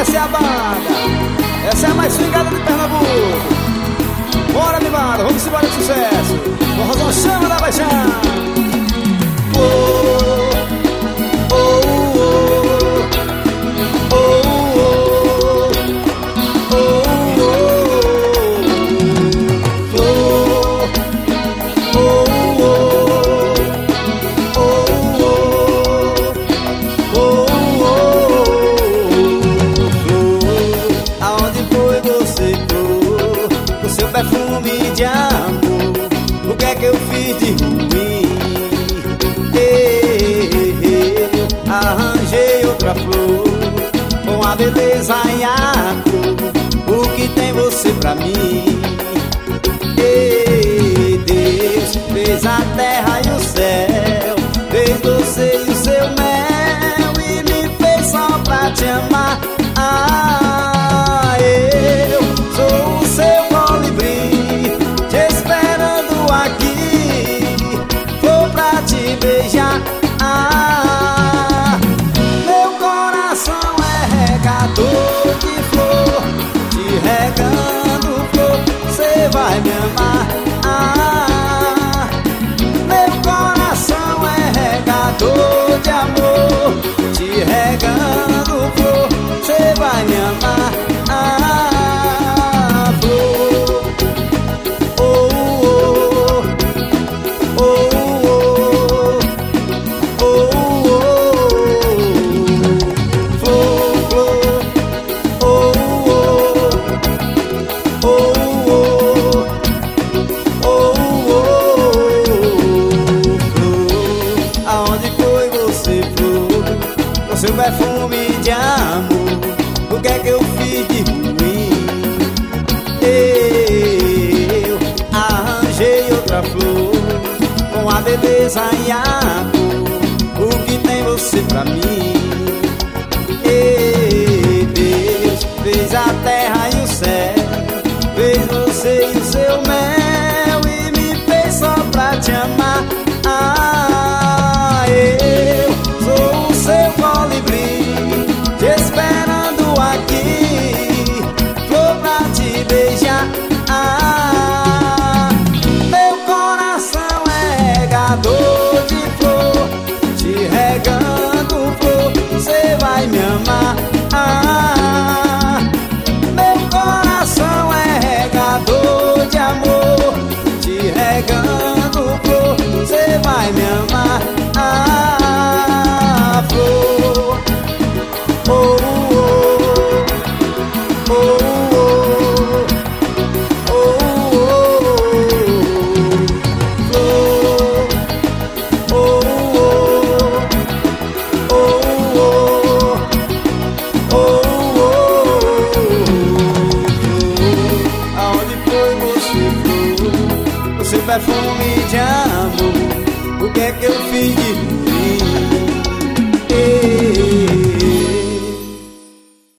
essa é a banda, essa é a mais swingada de Pernambuco. Bora, me manda, vamos embora de sucesso. Forrozão chama da paixão. Perfume de amor, o que é que eu fiz de ruim? Eu arranjei outra flor com a beleza em ato. O que tem você pra mim? Deus fez a terra e o céu, fez você e o seu mel e me fez só pra te amar. Eu sou o seu colibri, te esperando aqui, vou pra te beijar. Meu coração é regador de flor, te regando flor, cê vai me amar. Meu coração é regador de amor, te regando flor, cê vai me amar. Seu perfume de amor, o que é que eu fiz de ruim? Eu arranjei outra flor com a beleza em ato. O que tem você pra mim? Deus fez a terra e o céu, fez você e o seu mel e me fez só pra te amar. Eu sou o seu colibri, te esperando aqui, vou pra te beijar. Meu coração é regador de flor, te regando flor, cê vai me amar. Meu coração é regador de amor, te regando flor, cê vai me amar. Flor, aonde foi você, flor? O seu perfume de amor, o que é que eu fiz de ruim?